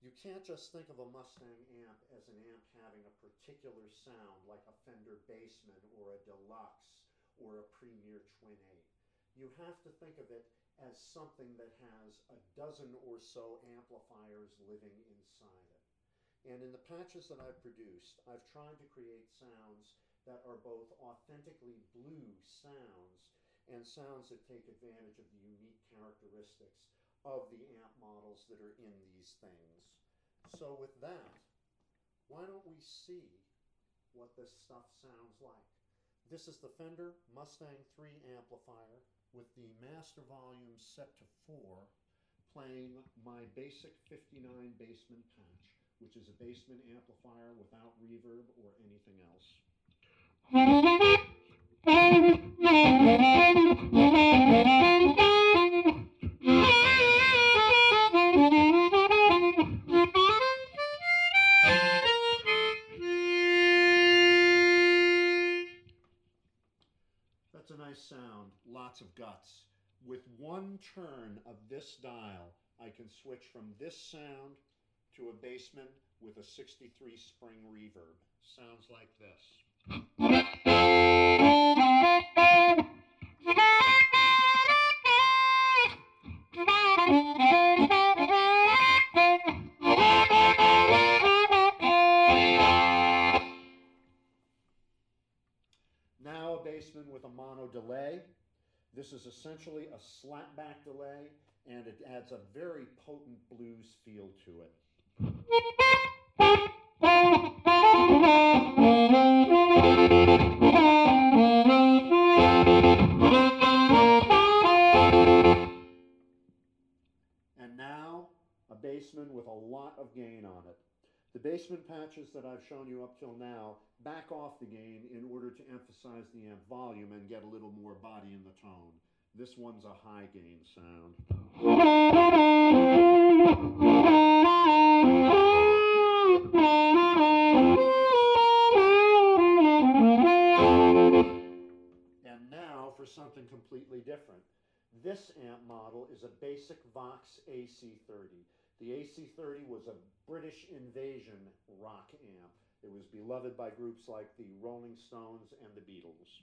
You can't just think of a Mustang amp as an amp having a particular sound like a Fender Bassman or a Deluxe or a Premier Twin 8. You have to think of it as something that has a dozen or so amplifiers living inside it. And in the patches that I've produced, I've tried to create sounds that are both authentically blue sounds and sounds that take advantage of the unique characteristics of the amp models that are in these things. So with that, why don't we see what this stuff sounds like? This is the Fender Mustang 3 amplifier with the master volume set to 4, playing my basic 59 Bassman patch, which is a Bassman amplifier without reverb or anything else. That's a nice sound, lots of guts. With one turn of this dial, I can switch from this sound to a Bassman with a 63 spring reverb. Sounds like this. Now a Bassman with a mono delay. This is essentially a slapback delay, and it adds a very potent blues feel to it. And now a Bassman with a lot of gain on it. The Bassman patches that I've shown you up till now back off the gain in order to emphasize the amp volume and get a little more body in the tone. This one's a high gain sound. And now for something completely different. This amp model is a basic Vox AC30. The AC30 was a British invasion rock amp. It was beloved by groups like the Rolling Stones and the Beatles.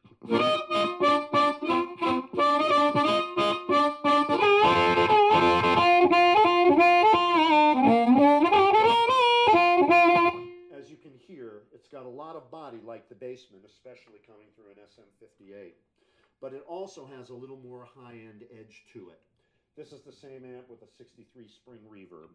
As you can hear, it's got a lot of body like the Bassman, especially coming through an SM58. But it also has a little more high-end edge to it. This is the same amp with a 63 spring reverb.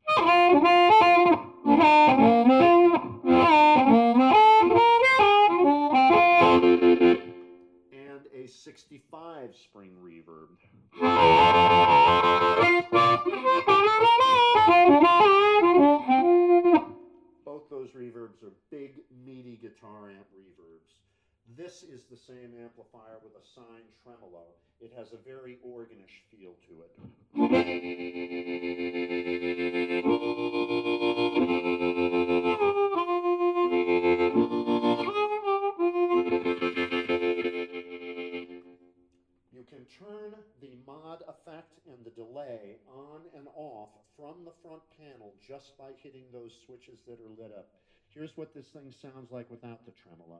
And a 65 spring reverb. Both those reverbs are big, meaty guitar amp reverbs. This is the same amplifier with a sine tremolo. It has a very organish feel to it. You can turn the mod effect and the delay on and off from the front panel just by hitting those switches that are lit up. Here's what this thing sounds like without the tremolo.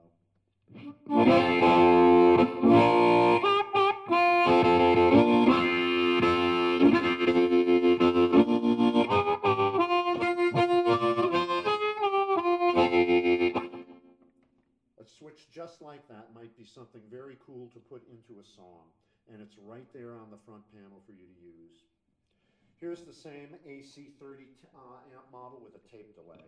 A switch just like that might be something very cool to put into a song, and it's right there on the front panel for you to use. Here's the same AC30 amp model with a tape delay.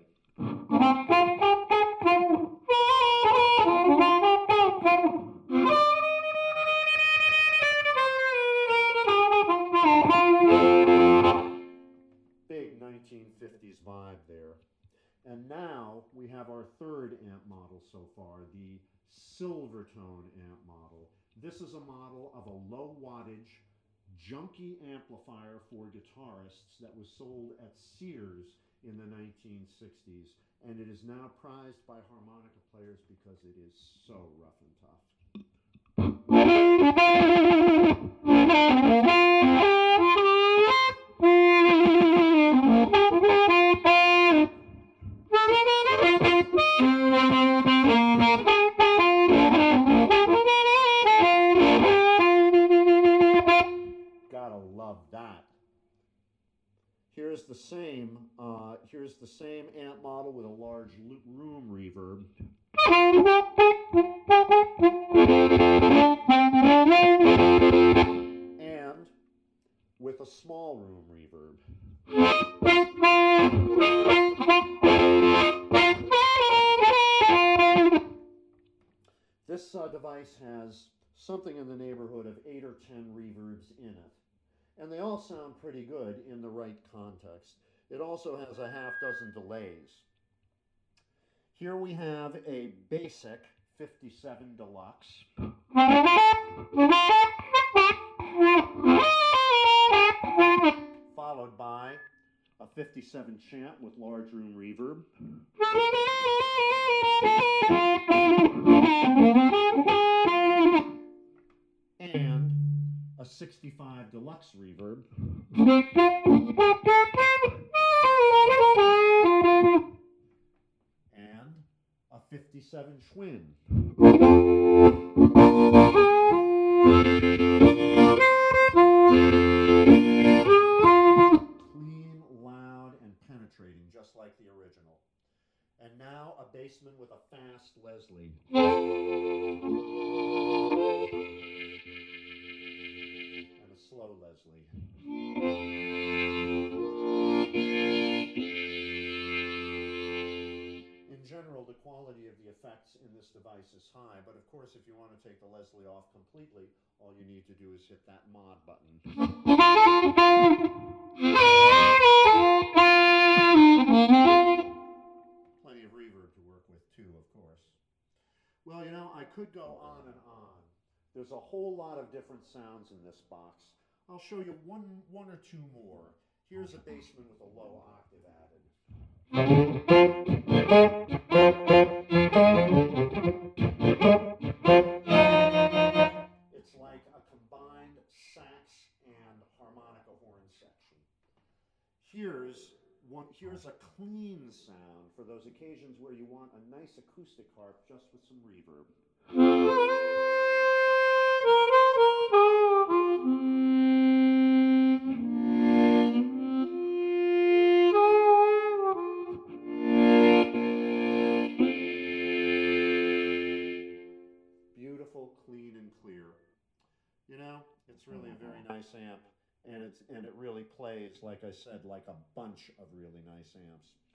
Big 1950s vibe there. And now we have our third amp model so far, the Silvertone amp model. This is a model of a low wattage, junky amplifier for guitarists that was sold at Sears in the 1960s, and it is now prized by harmonica players because it is so rough and tough. Here's the same amp model with a large room reverb. And with a small room reverb. This device has something in the neighborhood of 8 or 10 reverbs in it. And they all sound pretty good in the right context. It also has a half dozen delays. Here we have a basic 57 Deluxe. Followed by a 57 Champ with large room reverb. And a 65 Deluxe reverb. And a 57 Schwinn. Clean, loud, and penetrating, just like the original. And now a bassman with a fast Leslie. And a slow Leslie. In general, the quality of the effects in this device is high, but of course, if you want to take the Leslie off completely, all you need to do is hit that mod button. Plenty of reverb to work with too, of course. Well, you know, I could go on and on. There's a whole lot of different sounds in this box. I'll show you one or two more. Here's a bassman with a low octave added. It's like a combined sax and harmonica horn section. Here's a clean sound for those occasions where you want a nice acoustic harp just with some reverb. Beautiful, clean, and clear. You know, it's really a very nice amp, and it really plays, like I said, like a bunch of really nice amps.